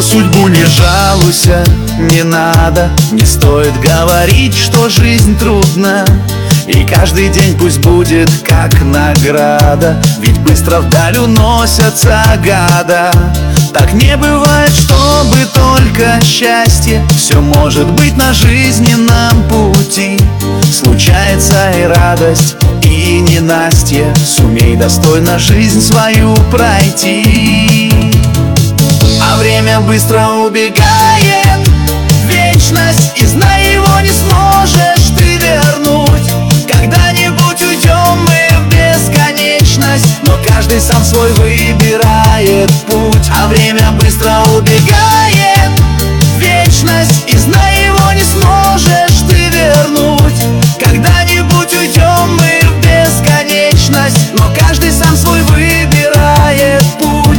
судьбу не жалуйся, не надо. Не стоит говорить, что жизнь трудна, и каждый день пусть будет как награда, ведь быстро вдаль уносятся года. Так не бывает, чтобы только счастье, все может быть на жизненном пути. Случается и радость, и ненастье, сумей достойно жизнь свою пройти. А время быстро убегает в вечность, и знай, его не сможешь ты вернуть. Когда-нибудь уйдем мы в бесконечность, но каждый сам свой выбирает путь. А время быстро убегает в вечность, и знай, его не сможешь ты вернуть. Когда-нибудь уйдем мы в бесконечность, но каждый сам свой выбирает путь.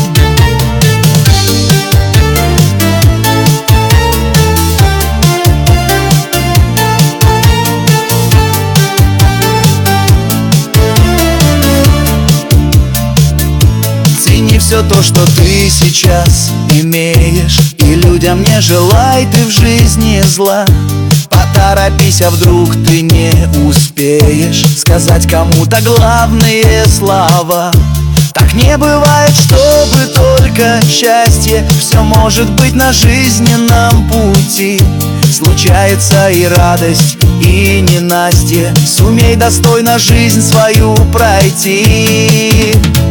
Цени все то, что ты сейчас имеешь, и людям не желай ты в жизни зла. Поторопись, а вдруг ты не успеешь сказать кому-то главные слова. Так не бывает, чтобы только счастье, все может быть на жизненном пути. Случается и радость, и ненастье, сумей достойно жизнь свою пройти.